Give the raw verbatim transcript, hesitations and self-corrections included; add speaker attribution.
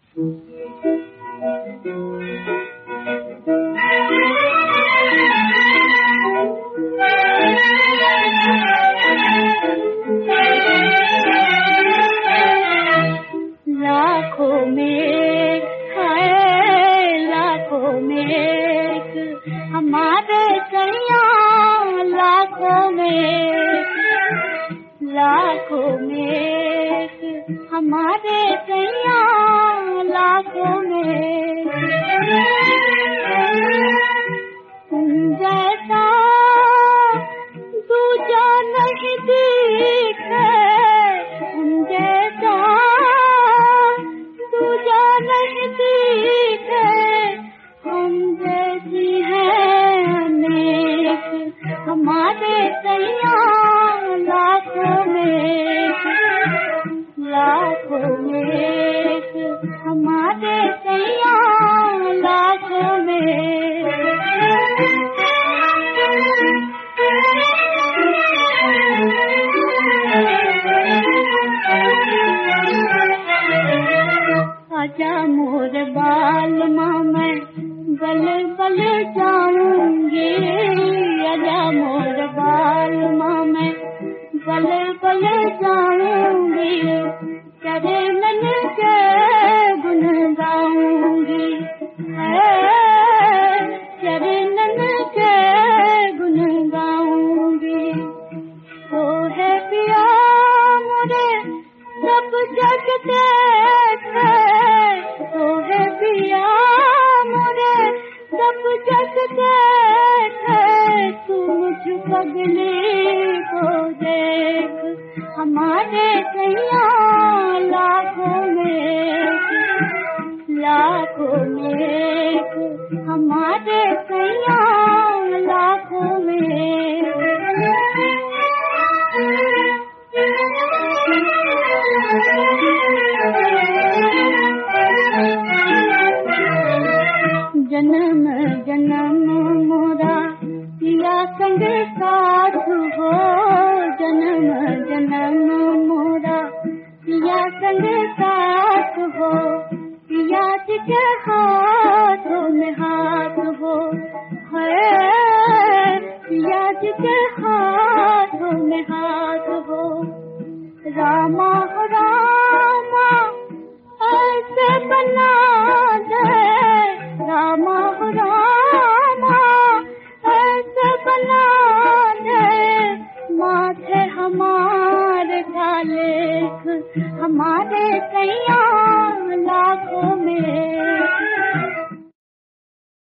Speaker 1: लाखों में है, लाखों में हमारे सैया, लाखों में, लाखों में हमारे सैया, लाखों में तुम जैसा दूजा नहीं दिखे, तुम जैसा दूजा नहीं दिखे, हम जैसी हैं अनेक हमारे सैया, लाखों में, लाखों में हमारे सैया, लाखों में। आजा मोर बाल माँ मैं बल बल जाऊंगी, आजा मोर बाल माँ मैं बल बल जाऊंगी, तेरे मन के गुन गाऊंगी, तेरे मन के गुन गाऊंगी। तो है पिया मोरे सब जग देखे, तो है पिया मोरे सब जग देखे, तू मुझ पगली को देख हमारे सैया, लाखों में, लाखों में हमारे सैया, लाखों में। जन्म जन्म मोरा पिया संग साथ हो, जन्म जन्म मोरा पिया संग साथ हो, पिया जी के